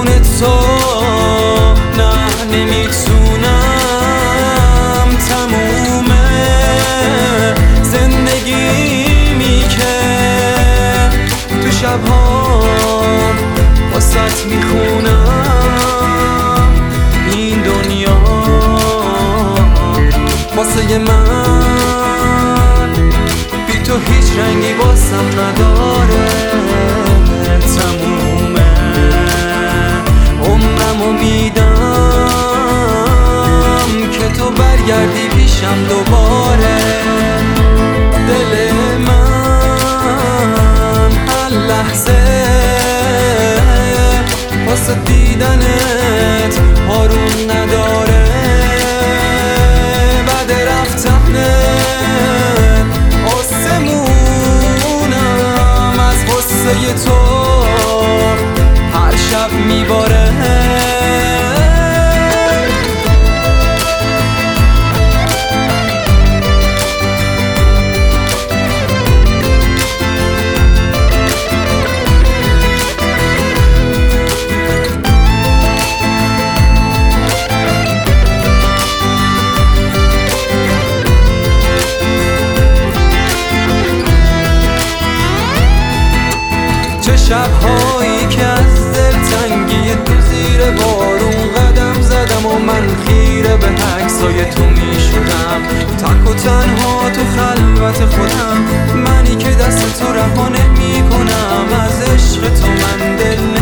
بدون تو نه نمیتونم تموم زندگیمی که تو شبهام واسط میخونم. این دنیا واسه من بی تو هیچ رنگی واسم نداره. تمومه عمرمو میدم که تو برگردی پیشم دوباره. دل من هر لحظه واسه دیدنت آروم نداره. بعد رفتنت آسمونم از غصه تو هر شب میباره. شب‌هایی که از دلتنگی تو زیر بارون قدم زدم و من خیره به عکسای تو میشدم. تک و تنها تو خلوت خودم، منی که دست تو رها نمی‌کنم. از عشق تو من دل